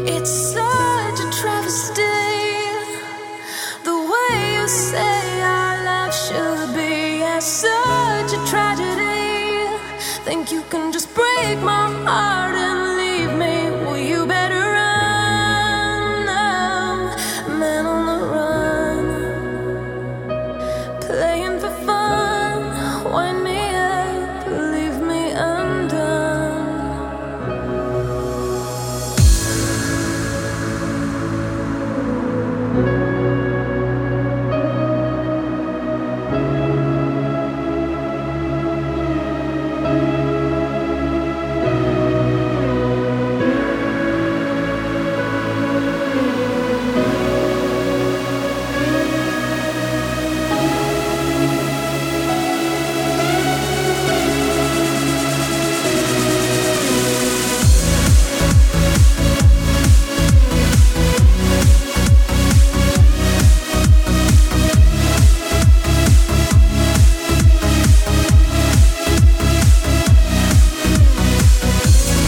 It's such a travesty, the way you say our love should be. Yeah, such a tragedy. Think you can just break my heart.